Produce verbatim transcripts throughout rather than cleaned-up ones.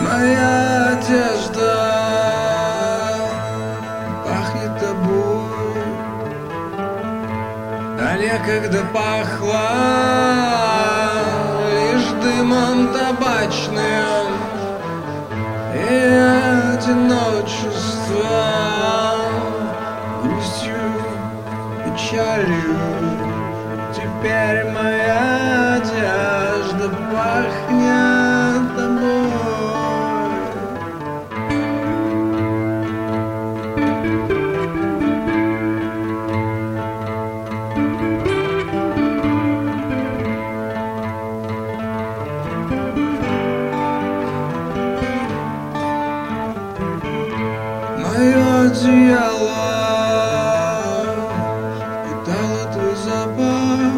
Моя одежда пахнет тобой, а некогда пахла лишь дымом табачным и одиночеством, грустью, печалью. Теперь моя одежда пахнет тобой. Мое одеяло впитало твой запах,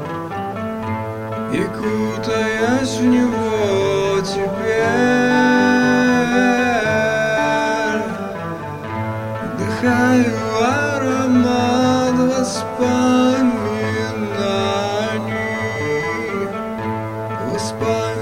и кутаясь в него теперь вдыхаю аромат воспоминаний, воспоминаний.